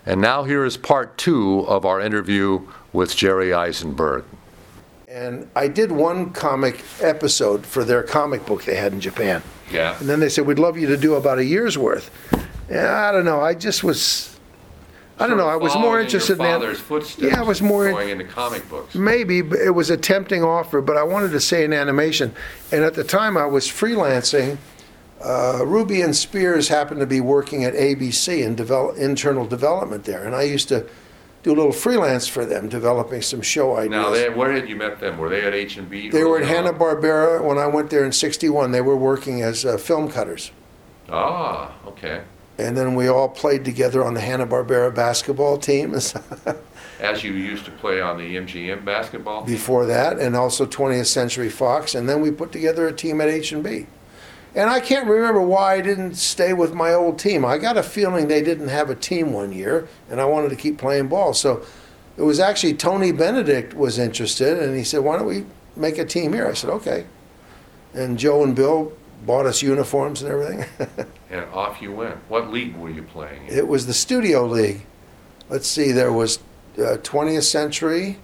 And now here is part 2 of our interview with Jerry Eisenberg. And I did one comic episode for their comic book they had in Japan. Yeah. And then they said, we'd love you to do about a year's worth. And I don't know, I just was, I don't know, I was more interested in your father's footsteps. Yeah, I was more going into comic books. Maybe, but it was a tempting offer, but I wanted to stay in animation. And at the time I was freelancing. Ruby and Spears happened to be working at ABC in internal development there. And I used to do a little freelance for them, developing some show ideas. Now, where had you met them? Were they at H&B? They were at Hanna-Barbera when I went there in '61. They were working as film cutters. Ah, okay. And then we all played together on the Hanna-Barbera basketball team. As you used to play on the MGM basketball team? Before that, and also 20th Century Fox. And then we put together a team at H&B. And I can't remember why I didn't stay with my old team. I got a feeling they didn't have a team one year, and I wanted to keep playing ball. So it was actually Tony Benedict was interested, and he said, why don't we make a team here? I said, okay. And Joe and Bill bought us uniforms and everything. And off you went. What league were you playing in? It was the Studio League. Let's see, there was 20th Century,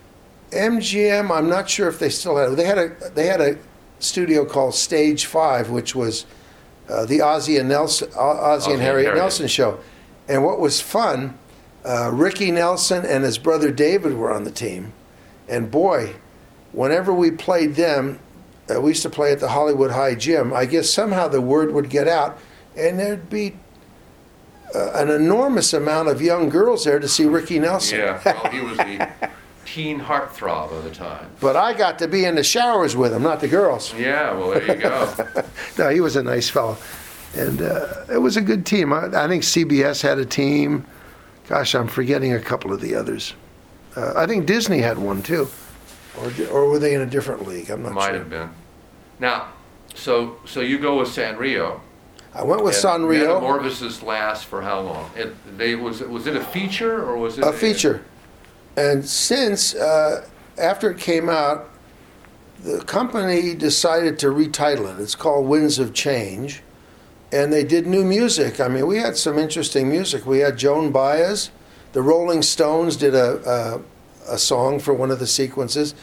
MGM. I'm not sure if they still had it. They had a studio called Stage 5, which was the Ozzie and Harriet Nelson show. And what was fun, Ricky Nelson and his brother David were on the team. And boy, whenever we played them, we used to play at the Hollywood High Gym. I guess somehow the word would get out, and there'd be an enormous amount of young girls there to see Ricky Nelson. Yeah, well, he was the teen heartthrob of the time. But I got to be in the showers with him, not the girls. Yeah, well, there you go. No, he was a nice fellow. And it was a good team. I think CBS had a team. Gosh, I'm forgetting a couple of the others. I think Disney had one, too. Or were they in a different league? I'm not sure. Might have been. Now, so you go with Sanrio. I went with Sanrio. Metamorphosis lasts for how long? Was it a feature or was it a feature? And since, after it came out, the company decided to retitle it. It's called Winds of Change. And they did new music. I mean, we had some interesting music. We had Joan Baez. The Rolling Stones did a song for one of the sequences.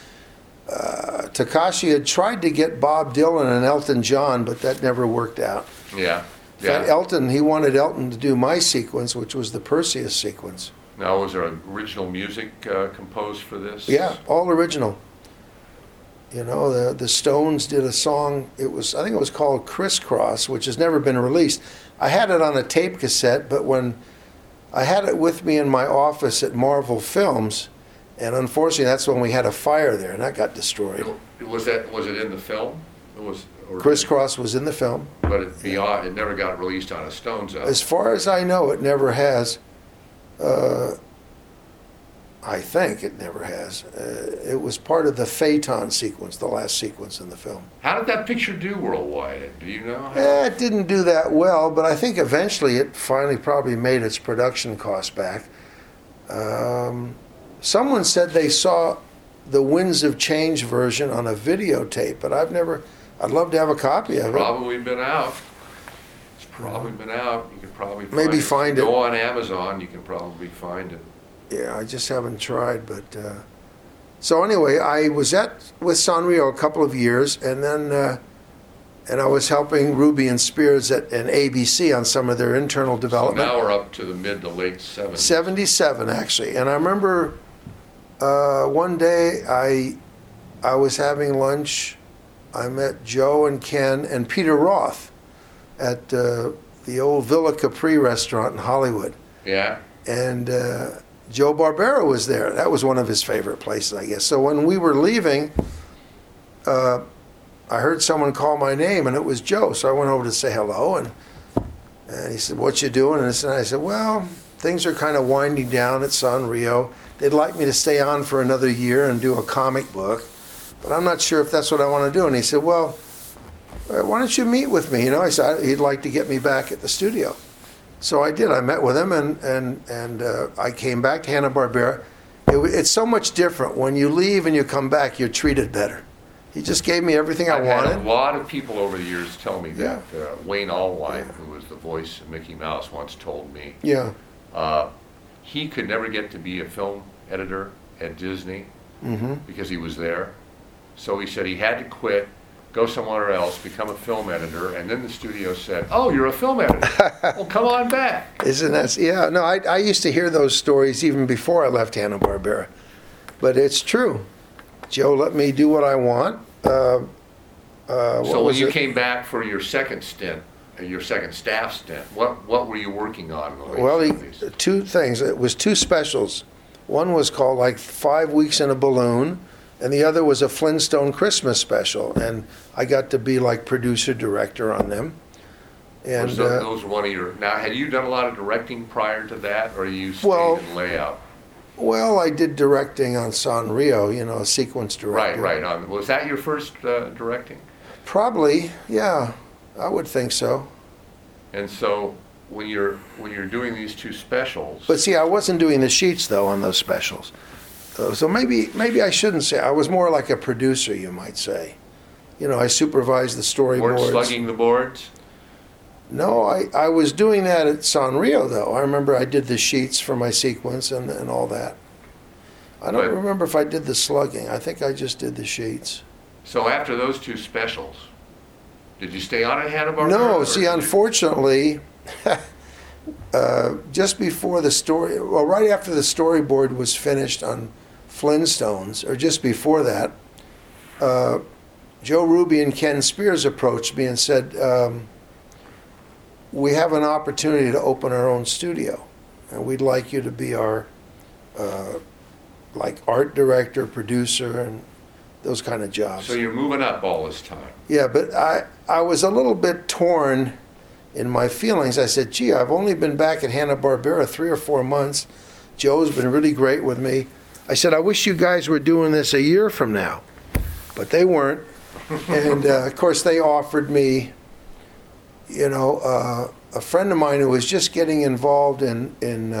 Takashi had tried to get Bob Dylan and Elton John, but that never worked out. Yeah. In fact, he wanted Elton to do my sequence, which was the Perseus sequence. Now, was there original music composed for this? Yeah, all original. You know, the Stones did a song. I think it was called Crisscross, which has never been released. I had it on a tape cassette, but when I had it with me in my office at Marvel Films, and unfortunately, that's when we had a fire there, and that got destroyed. Was it in the film? Crisscross was in the film, but it never got released on a Stones album. As far as I know, it never has. I think it never has. It was part of the Phaeton sequence, the last sequence in the film. How did that picture do worldwide? Do you know? It didn't do that well, but I think eventually it finally probably made its production costs back. Someone said they saw the Winds of Change version on a videotape, but I'd love to have a copy of it. Probably been out. It's probably been out. You can probably find it. Go on Amazon, you can probably find it. Yeah, I just haven't tried, but so anyway, I was with Sanrio a couple of years, and then and I was helping Ruby and Spears and ABC on some of their internal development. So now we're up to the mid to late 70s. 77, actually. And I remember one day I was having lunch. I met Joe and Ken and Peter Roth at the old Villa Capri restaurant in Hollywood. Yeah. And Joe Barbera was there. That was one of his favorite places, I guess. So when we were leaving, I heard someone call my name, and it was Joe. So I went over to say hello, and he said, "What you doing?" And I said, "Well, things are kind of winding down at Sanrio. They'd like me to stay on for another year and do a comic book, but I'm not sure if that's what I want to do." And he said, "Well, why don't you meet with me?" You know, I said he'd like to get me back at the studio. So I did. I met with him, and I came back to Hanna-Barbera. It's so much different. When you leave and you come back, you're treated better. He just gave me everything I wanted. I've had a lot of people over the years tell me that. Wayne Allwine, who was the voice of Mickey Mouse, once told me. Yeah. he could never get to be a film editor at Disney because he was there. So he said he had to quit, go somewhere else, become a film editor, and then the studio said, "Oh, you're a film editor. Well, come on back." Isn't that, yeah, no, I used to hear those stories even before I left Hanna-Barbera. But it's true. Joe let me do what I want. So when you came back for your second stint, your second staff stint, what were you working on? Well, two things. It was two specials. One was called like 5 Weeks in a Balloon, and the other was a Flintstone Christmas special. And I got to be like producer director on them. And those were one of your. Now, had you done a lot of directing prior to that, or you stayed in layout? Well, I did directing on Sanrio, a sequence director. Right. Was that your first directing? Probably, yeah. I would think so. And so when you're doing these two specials. But see, I wasn't doing the sheets though on those specials. So maybe I shouldn't say. I was more like a producer, you might say. I supervised the storyboards. Weren't slugging the boards? No, I was doing that at Sanrio though. I remember I did the sheets for my sequence and all that. I don't remember if I did the slugging. I think I just did the sheets. So after those two specials, did you stay on at Hanna-Barbera? No, see, unfortunately, just before right after the storyboard was finished on Flintstones, or just before that, Joe Ruby and Ken Spears approached me and said, we have an opportunity to open our own studio, and we'd like you to be our art director, producer, and those kind of jobs. So you're moving up all this time. Yeah, but I was a little bit torn in my feelings. I said, gee, I've only been back at Hanna-Barbera 3 or 4 months. Joe's been really great with me. I said, I wish you guys were doing this a year from now. But they weren't. And, of course, they offered me, a friend of mine who was just getting involved in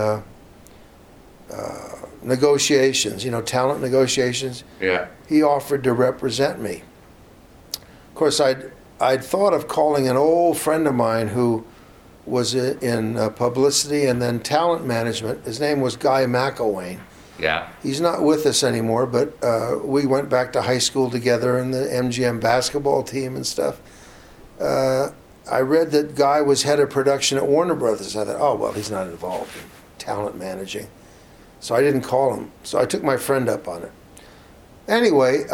negotiations, talent negotiations. Yeah. He offered to represent me. Of course, I'd thought of calling an old friend of mine who was in publicity and then talent management. His name was Guy McElwain. Yeah. He's not with us anymore, but we went back to high school together in the MGM basketball team and stuff. I read that Guy was head of production at Warner Brothers. I thought, oh, well, he's not involved in talent managing. So I didn't call him. So I took my friend up on it. Anyway,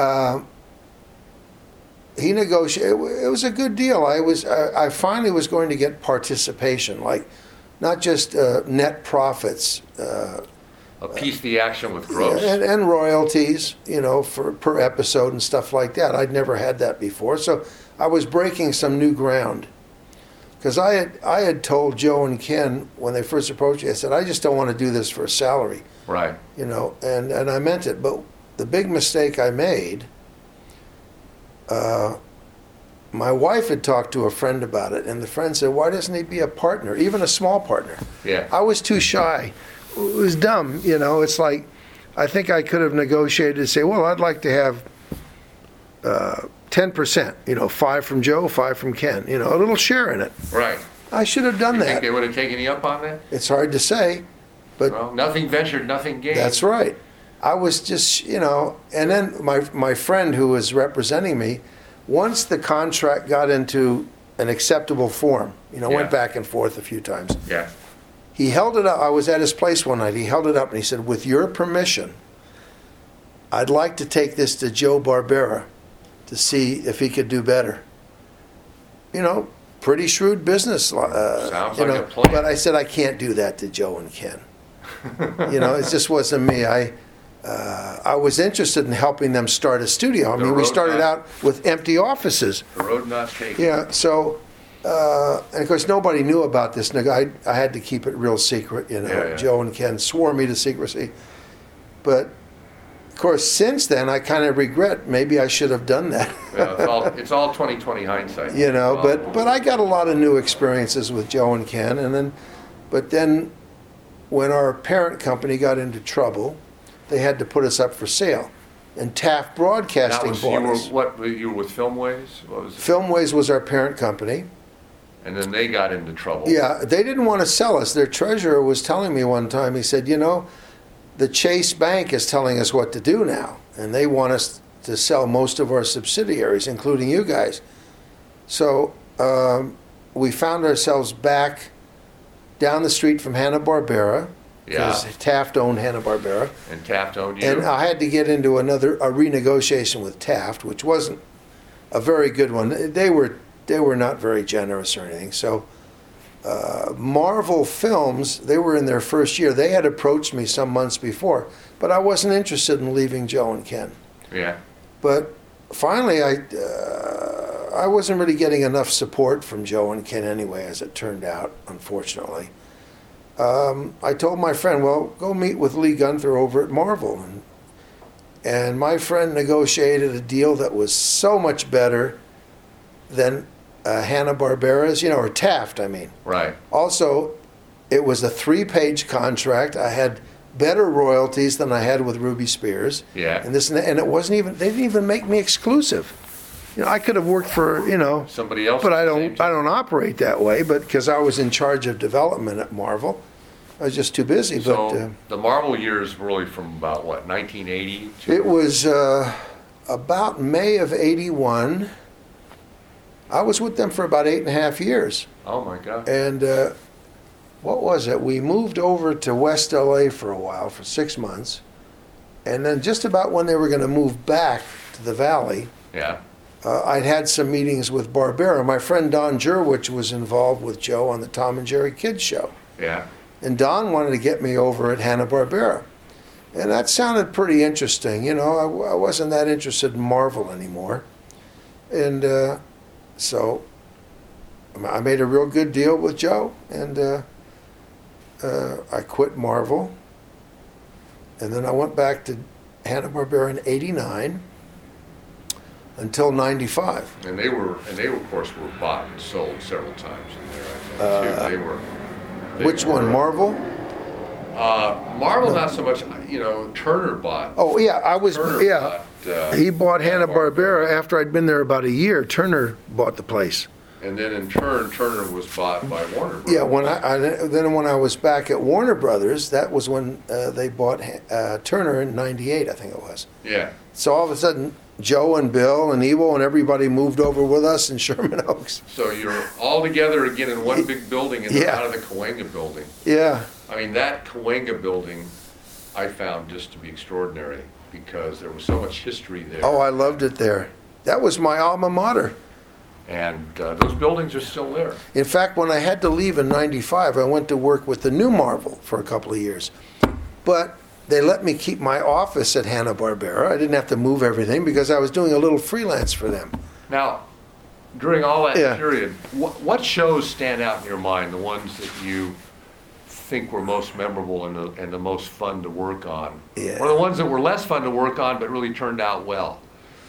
he negotiated. It was a good deal. I finally was going to get participation, like not just net profits. A piece of the action with gross. And royalties, for per episode and stuff like that. I'd never had that before. So I was breaking some new ground. Because I had told Joe and Ken when they first approached me, I said, I just don't want to do this for a salary. Right. And I meant it. But the big mistake I made, my wife had talked to a friend about it, and the friend said, why doesn't he be a partner, even a small partner? Yeah. I was too shy. It was dumb, It's like, I think I could have negotiated to say, well, I'd like to have 10%, 5 from Joe, 5 from Ken, a little share in it. Right. I should have done You that. think they would have taken you up on that? It's hard to say, but Well, nothing ventured, nothing gained. that's right. I was just, and then my friend who was representing me, once the contract got into an acceptable form, went back and forth a few times. Yeah. He held it up. I was at his place one night. He held it up and he said, with your permission, I'd like to take this to Joe Barbera to see if he could do better. Pretty shrewd business. Sounds like a plan. But I said, I can't do that to Joe and Ken. It just wasn't me. I was interested in helping them start a studio. I mean, we started out with empty offices. The road not taken. Yeah, so, and of course, nobody knew about this. I had to keep it real secret, Yeah. Joe and Ken swore me to secrecy. But, of course, since then, I kind of regret maybe I should have done that. Well, it's all 20/20 hindsight. But I got a lot of new experiences with Joe and Ken, but then when our parent company got into trouble, they had to put us up for sale. And Taft Broadcasting bought us. You were with Filmways? What was it? Filmways was our parent company. And then they got into trouble. Yeah, they didn't want to sell us. Their treasurer was telling me one time, he said, the Chase Bank is telling us what to do now, and they want us to sell most of our subsidiaries, including you guys. So we found ourselves back down the street from Hanna-Barbera, because Taft owned Hanna-Barbera. And Taft owned you. And I had to get into a renegotiation with Taft, which wasn't a very good one. They were not very generous or anything. So Marvel Films, they were in their first year. They had approached me some months before, but I wasn't interested in leaving Joe and Ken. Yeah. But finally, I wasn't really getting enough support from Joe and Ken anyway, as it turned out, unfortunately. I told my friend, well, go meet with Lee Gunther over at Marvel. And my friend negotiated a deal that was so much better than Hanna-Barbera's, or Taft, I mean. Right. Also, it was a 3-page contract. I had better royalties than I had with Ruby Spears. Yeah. And it wasn't even, they didn't even make me exclusive. I could have worked for, somebody else. But I don't operate that way, but because I was in charge of development at Marvel. I was just too busy. So the Marvel years were really from about, what, 1980? It was about May of 81. I was with them for about 8.5 years. Oh, my God. And what was it? We moved over to West LA for a while, for 6 months. And then just about when they were going to move back to the Valley, yeah. I'd had some meetings with Barbera. My friend Don Jurwich was involved with Joe on the Tom and Jerry Kids show. Yeah. And Don wanted to get me over at Hanna-Barbera. And that sounded pretty interesting. I wasn't that interested in Marvel anymore. And so I made a real good deal with Joe, and I quit Marvel. And then I went back to Hanna-Barbera in '89 until '95. And they were, of course, were bought and sold several times in there, I think, too. Which one, Marvel? Marvel, not so much. Turner bought. Oh yeah, Turner bought, he bought Hanna-Barbera after I'd been there about a year. Turner bought the place. And then in turn, Turner was bought by Warner Brothers. Yeah, when I was back at Warner Brothers, that was when they bought Turner in '98, I think it was. Yeah. So all of a sudden, Joe and Bill and Evo and everybody moved over with us in Sherman Oaks. So you're all together again in one big building and out of the Cahuenga building. Yeah. I mean, that Cahuenga building I found just to be extraordinary because there was so much history there. Oh, I loved it there. That was my alma mater. And those buildings are still there. In fact, when I had to leave in '95, I went to work with the new Marvel for a couple of years. But they let me keep my office at Hanna-Barbera. I didn't have to move everything because I was doing a little freelance for them. Now, during all that period, what shows stand out in your mind, the ones that you think were most memorable and the most fun to work on? Yeah. Or the ones that were less fun to work on but really turned out well?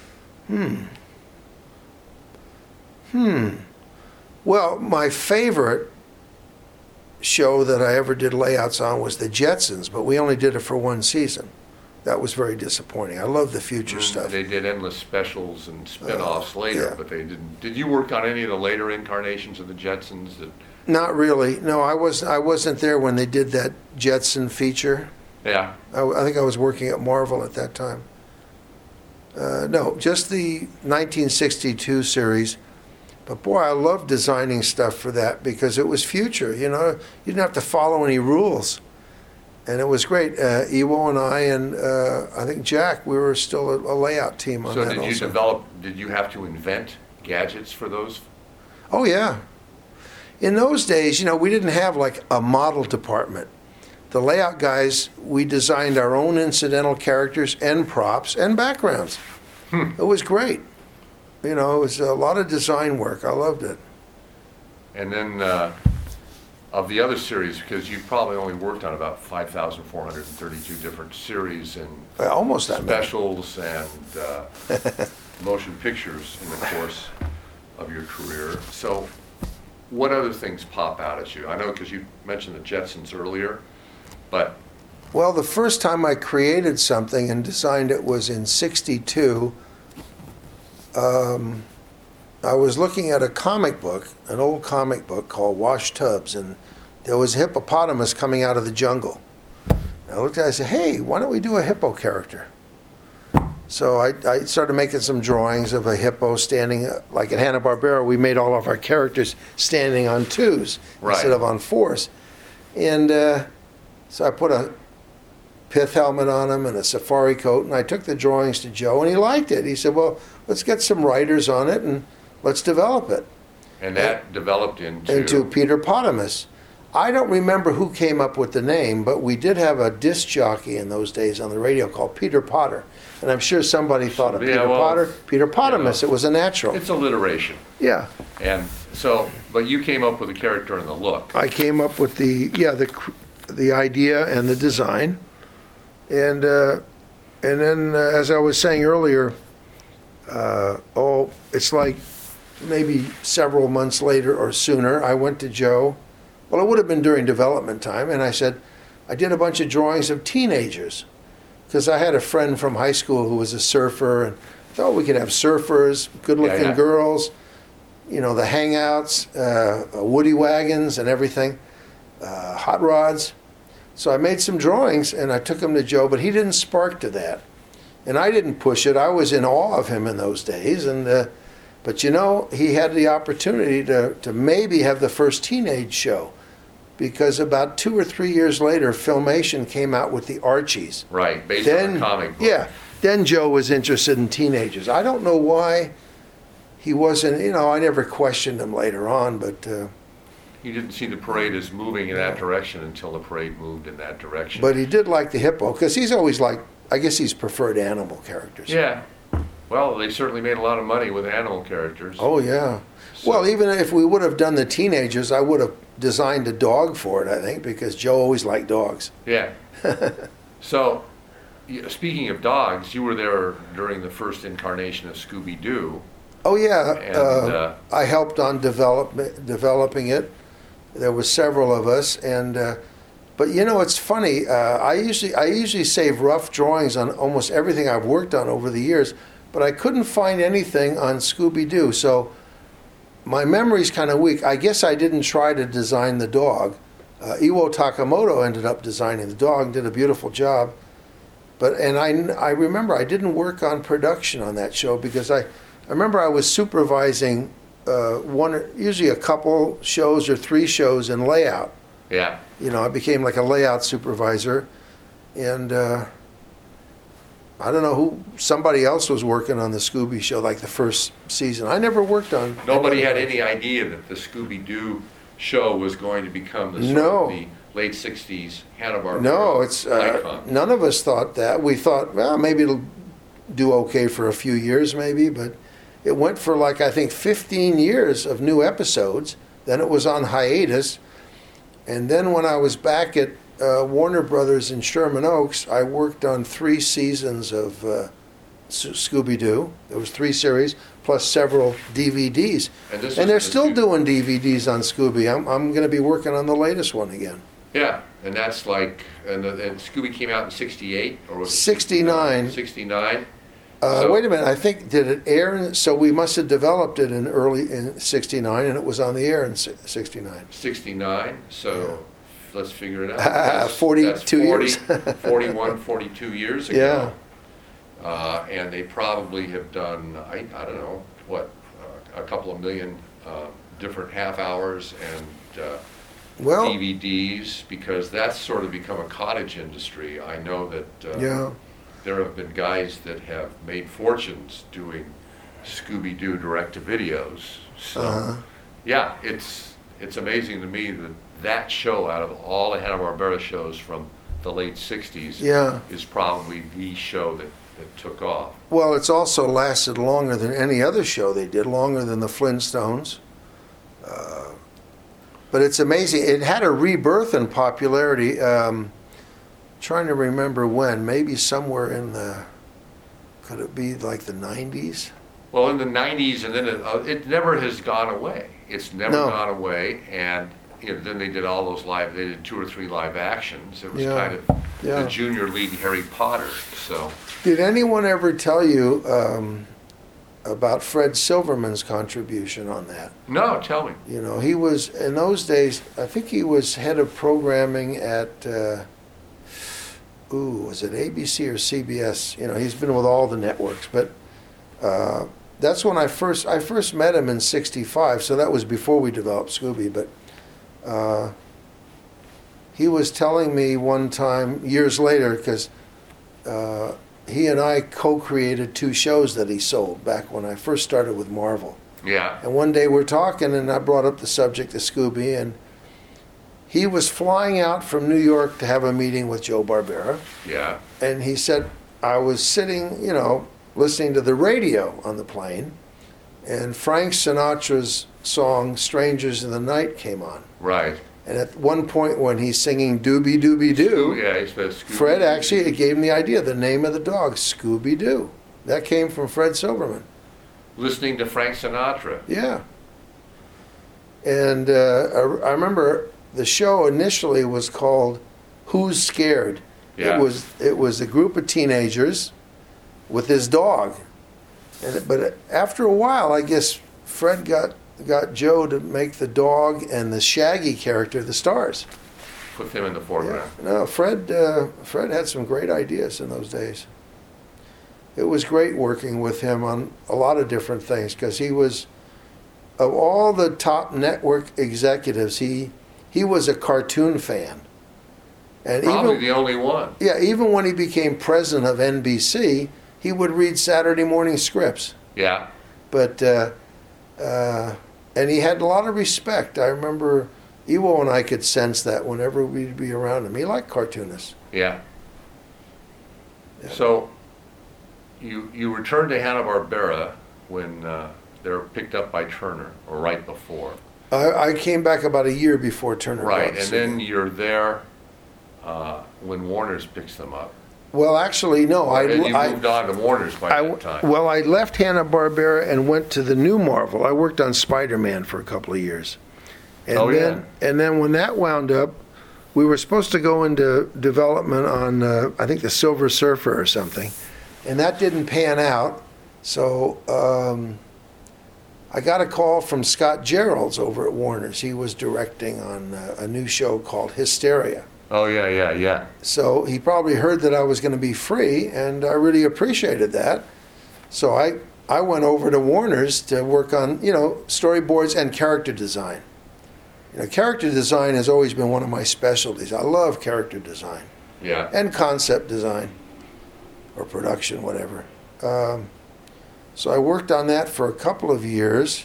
Well, my favorite show that I ever did layouts on was the Jetsons, but we only did it for one season. That was very disappointing. I love the future stuff. They did endless specials and spin-offs later, but they didn't. Did you work on any of the later incarnations of the Jetsons? Not really. No, I wasn't there when they did that Jetson feature. Yeah. I think I was working at Marvel at that time. No, just the 1962 series. But boy, I loved designing stuff for that because it was future. You didn't have to follow any rules, and it was great. Ewo and I and I think Jack, we were still a layout team on that. So did you develop? Did you have to invent gadgets for those? Oh yeah. In those days, we didn't have like a model department. The layout guys, we designed our own incidental characters and props and backgrounds. It was great. It was a lot of design work. I loved it. And then of the other series, because you probably only worked on about 5,432 different series and almost that specials and motion pictures in the course of your career. So what other things pop out at you? I know because you mentioned the Jetsons earlier, but... Well, the first time I created something and designed it was in '62. I was looking at a comic book, an old comic book called Wash Tubbs, and there was a hippopotamus coming out of the jungle. I looked at it and I said, hey, why don't we do a hippo character? So I started making some drawings of a hippo standing, like at Hanna-Barbera, we made all of our characters standing on twos instead of on fours. And so I put a pith helmet on him and a safari coat, and I took the drawings to Joe, and he liked it. He said, well, let's get some writers on it, and let's develop it. And that developed into Peter Potamus. I don't remember who came up with the name, but we did have a disc jockey in those days on the radio called Peter Potter. And I'm sure somebody thought of Peter Potamus. It was a natural. It's alliteration. Yeah. And so, but you came up with the character and the look. I came up with the idea and the design. And then, as I was saying earlier, it's like maybe several months later or sooner, I went to Joe. Well, it would have been during development time, and I said, I did a bunch of drawings of teenagers, because I had a friend from high school who was a surfer, and I thought we could have surfers, good-looking girls, you know, the hangouts, woody wagons and everything, hot rods. So I made some drawings, and I took them to Joe, but he didn't spark to that. And I didn't push it. I was in awe of him in those days, and but you know, he had the opportunity to maybe have the first teenage show, because about 2 or 3 years later, Filmation came out with the Archies. Right, based on a comic book. Yeah, then Joe was interested in teenagers. I don't know why he wasn't, you know, I never questioned him later on, but... he didn't see the parade as moving in that direction until the parade moved in that direction. But he did like the hippo, because he's always liked, I guess he's preferred animal characters. Yeah. Well, they certainly made a lot of money with animal characters. Oh, yeah. So, well, even if we would have done the teenagers, I would have designed a dog for it, I think, because Joe always liked dogs. Yeah. So, speaking of dogs, you were there during the first incarnation of Scooby-Doo. Oh, yeah. And, I helped on developing it. There were several of us, and but you know, it's funny. I usually save rough drawings on almost everything I've worked on over the years, but I couldn't find anything on Scooby-Doo. So my memory's kind of weak. I guess I didn't try to design the dog. Iwo Takamoto ended up designing the dog and did a beautiful job. And I remember I didn't work on production on that show because I remember I was supervising usually a couple shows or 3 shows in layout. Yeah. You know, I became like a layout supervisor, and I don't know who, somebody else was working on the Scooby show, like the first season. I never worked on. Nobody had any idea that the Scooby-Doo show was going to become the sort of the late '60s Hanna-Barbera. No, it's none of us thought that. We thought, well, maybe it'll do okay for a few years, maybe, but it went for like I think 15 years of new episodes. Then it was on hiatus, and then when I was back at Warner Brothers in Sherman Oaks, I worked on 3 seasons of Scooby-Doo. There was 3 series plus several DVDs, and they're still doing DVDs on Scooby. I'm going to be working on the latest one again. Yeah, and that's like, and Scooby came out in '68 or was it 69? 69. Wait a minute, I think, did it air? So we must have developed it in '69, and it was on the air in '69. 69, so yeah. Let's figure it out. That's 42 years. 41, 42 years ago. Yeah. And they probably have done, I don't know, a couple of million different half hours and DVDs, because that's sort of become a cottage industry. I know that there have been guys that have made fortunes doing Scooby-Doo direct-to-videos. So, yeah, it's amazing to me that show, out of all the Hanna-Barbera shows from the late 60s, is probably the show that took off. Well, it's also lasted longer than any other show they did, longer than the Flintstones. But it's amazing. It had a rebirth in popularity. Trying to remember when, maybe somewhere in could it be like the 90s? Well, in the 90s, and then it never has gone away. It's never gone away, and then they did all those they did 2 or 3 live actions. It was kind of the Junior League Harry Potter. So, did anyone ever tell you about Fred Silverman's contribution on that. No, tell me. You know, he was, in those days, I think he was head of programming at, was it ABC or CBS? You know, he's been with all the networks, but that's when I first met him in '65, so that was before we developed Scooby, but he was telling me one time, years later, because he and I co-created 2 shows that he sold back when I first started with Marvel. Yeah. And one day we're talking, and I brought up the subject of Scooby, and he was flying out from New York to have a meeting with Joe Barbera. Yeah. And he said, I was sitting, you know, listening to the radio on the plane, and Frank Sinatra's song "Strangers in the Night" came on. Right. And at one point when he's singing "Doobie Doobie Doo," Yeah, he says Scooby. Fred actually, it gave him the idea, the name of the dog, Scooby Doo. That came from Fred Silverman. Listening to Frank Sinatra. Yeah. And I remember the show initially was called "Who's Scared?" Yeah. It was a group of teenagers with this dog. But after a while, I guess Fred got Joe to make the dog and the Shaggy character the stars. Put them in the foreground. No, Fred had some great ideas in those days. It was great working with him on a lot of different things because he was, of all the top network executives, he was a cartoon fan. And Probably the only one. Yeah, even when he became president of NBC, he would read Saturday morning scripts. Yeah. But and he had a lot of respect. I remember Iwo and I could sense that whenever we'd be around him. He liked cartoonists. Yeah. So you returned to Hanna-Barbera when they were picked up by Turner, or right before. I came back about a year before Turner. Right, bought and then you're there when Warner's picks them up. Well, actually, no. You moved on to Warner's by that time. Well, I left Hanna-Barbera and went to the new Marvel. I worked on Spider-Man for a couple of years. And then when that wound up, we were supposed to go into development on, I think, the Silver Surfer or something. And that didn't pan out. So I got a call from Scott Geralds over at Warner's. He was directing on a new show called Hysteria. Oh, yeah. So he probably heard that I was going to be free, and I really appreciated that. So I went over to Warner's to work on, storyboards and character design. Character design has always been one of my specialties. I love character design. Yeah. And concept design, or production, whatever. So I worked on that for a couple of years.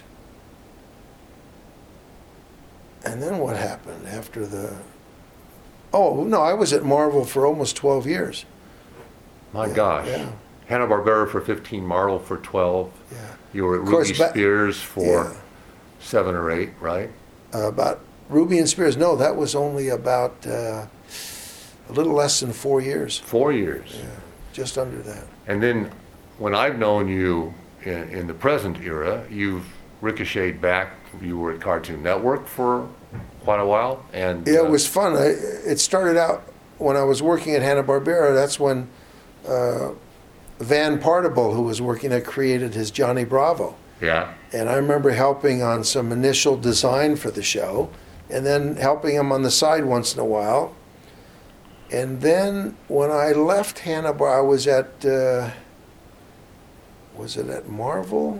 And then what happened after the... Oh, no, I was at Marvel for almost 12 years. My gosh. Yeah. Hanna-Barbera for 15, Marvel for 12. Yeah. You were at Ruby Spears for 7 or 8, right? About Ruby and Spears, no, that was only about a little less than 4 years. 4 years. Yeah, just under that. And then when I've known you in the present era, you've ricocheted back. You were at Cartoon Network for quite a while. And yeah, it was fun. It started out when I was working at Hanna-Barbera. That's when Van Partible, who was working there, created his Johnny Bravo. Yeah. And I remember helping on some initial design for the show, and then helping him on the side once in a while. And then when I left Hanna-Barbera, I was at, was it at Marvel?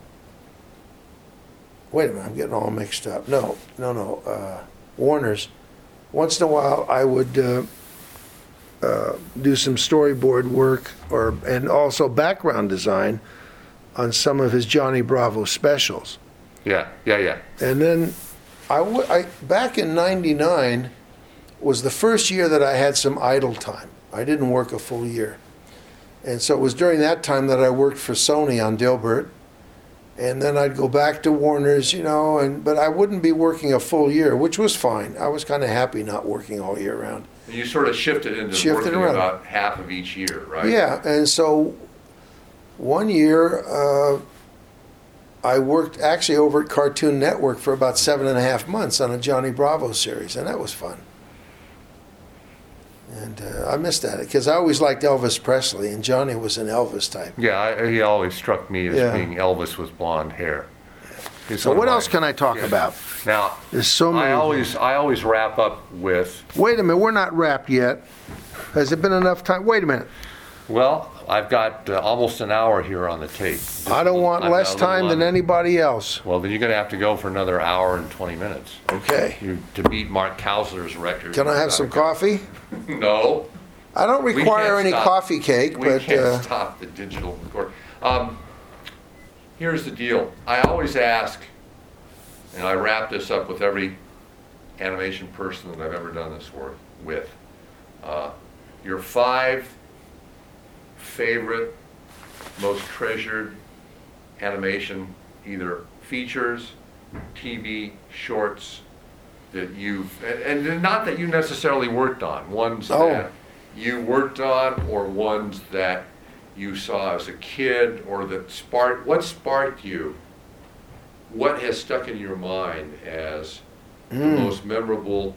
Wait a minute, I'm getting all mixed up. No, Warner's. Once in a while, I would do some storyboard work and also background design on some of his Johnny Bravo specials. Yeah. And then I back in '99 was the first year that I had some idle time. I didn't work a full year. And so it was during that time that I worked for Sony on Dilbert. And then I'd go back to Warner's, but I wouldn't be working a full year, which was fine. I was kind of happy not working all year round. And you sort of shifted into working around about half of each year, right? Yeah, and so one year I worked actually over at Cartoon Network for about 7.5 months on a Johnny Bravo series, and that was fun. And I missed that because I always liked Elvis Presley, and Johnny was an Elvis type. Yeah, he always struck me as being Elvis with blonde hair. So what else can I talk about? Now, there's so many. I always wrap up with. Wait a minute, we're not wrapped yet. Has it been enough time? Wait a minute. Well, I've got almost an hour here on the tape. I don't want less time than anybody else. Well, then you're going to have to go for another hour and 20 minutes. Okay. To beat Mark Kausler's record. Can I have some coffee? No. I don't require any coffee cake, we can't stop the digital record. Here's the deal. I always ask, and I wrap this up with every animation person that I've ever done this with, your 5 favorite, most treasured animation, either features, TV, shorts, that and not that you necessarily worked on, ones that you worked on or ones that you saw as a kid or what sparked you, what has stuck in your mind as the most memorable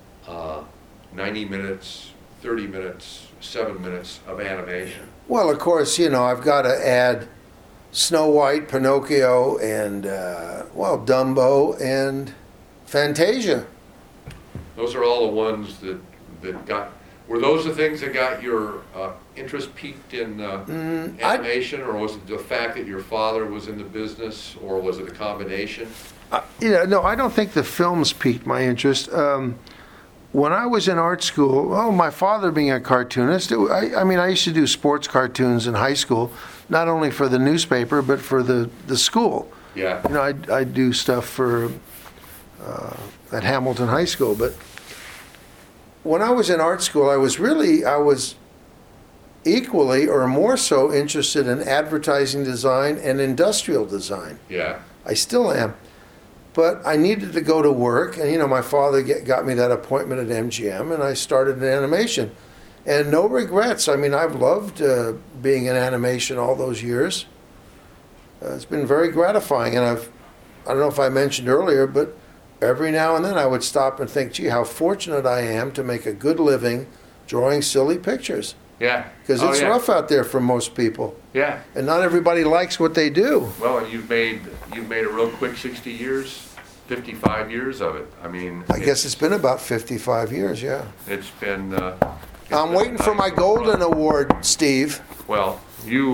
90 minutes, 30 minutes, 7 minutes of animation? Well, of course, I've got to add Snow White, Pinocchio, and, Dumbo and Fantasia. Those are all the ones that got. Were those the things that got your interest peaked in animation, or was it the fact that your father was in the business, or was it a combination? No, I don't think the films piqued my interest. When I was in art school, my father being a cartoonist, I used to do sports cartoons in high school, not only for the newspaper, but for the school. Yeah. I'd do stuff for at Hamilton High School, but when I was in art school, I was equally or more so interested in advertising design and industrial design. Yeah. I still am. But I needed to go to work, and my father got me that appointment at MGM, and I started in animation. And no regrets. I've loved being in animation all those years. It's been very gratifying, and I don't know if I mentioned earlier, but every now and then I would stop and think, gee, how fortunate I am to make a good living drawing silly pictures. Yeah. Because it's rough out there for most people. Yeah. And not everybody likes what they do. Well, and you've made a real quick 60 years, 55 years of it. I guess it's been about 55 years, yeah. It's been. I'm waiting for my Golden Award, Steve. Well, you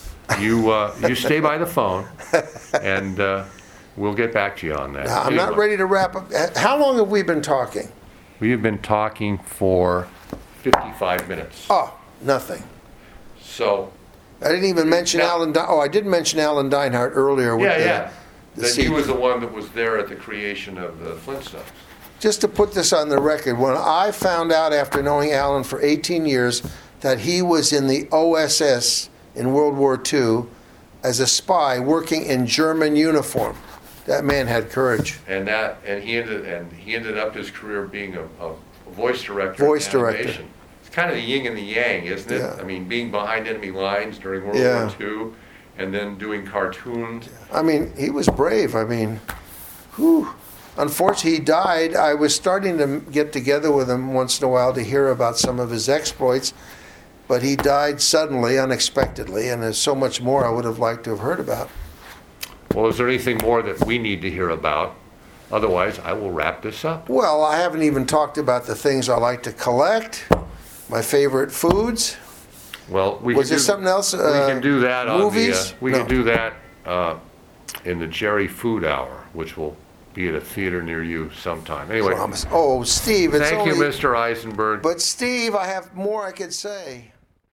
stay by the phone, and we'll get back to you on that. Now, I'm not ready to wrap up. How long have we been talking? We have been talking for 55 minutes. Oh, nothing. So. I didn't even mention Alan. I did mention Alan Dinehart earlier. That he was the one that was there at the creation of the Flintstones. Just to put this on the record, when I found out after knowing Alan for 18 years that he was in the OSS in World War II as a spy working in German uniform, that man had courage. And he ended up his career being a voice director. Voice director. It's kind of the yin and the yang, isn't it? Yeah. Being behind enemy lines during World War II, and then doing cartoons. He was brave. Whew. Unfortunately, he died. I was starting to get together with him once in a while to hear about some of his exploits, but he died suddenly, unexpectedly, and there's so much more I would have liked to have heard about. Well, is there anything more that we need to hear about? Otherwise, I will wrap this up. Well, I haven't even talked about the things I like to collect, my favorite foods. Well, was there something else? We can do that movies? We can do that in the Jerry Food Hour, which will be at a theater near you sometime. Anyway. Promise. Oh, Steve, Thank you, Mr. Eisenberg. But Steve, I have more I could say.